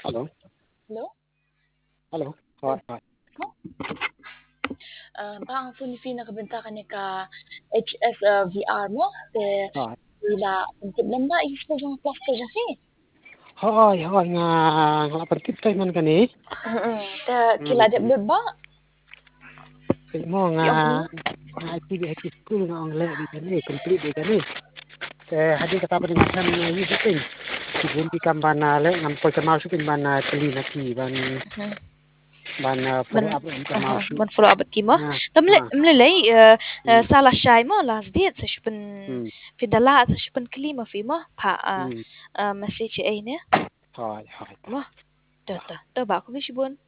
Hello. Hello? Hello. Hi. Hi. Bang phone phi nakabenta ka ni ka HS VR mo te Hi. ila untuk lamba isto jang plaster jang si. Hi. Hi. Nga perkit tayo man kani. Te kila de beba Kay mo nga yung IPB school nga ang le di kani complete di kani. Hadi kata pa ni macam using. Bunti kambana le ngam po sa masuk ban tali na ki ban follow up sa masuk. man follow up ki mo. Tamle lay sala shay mo last date sa shupen fi dala sa shupen klima fi mo pa message ay ne. Hi. Hi. Mo. To ba ko fi shibon.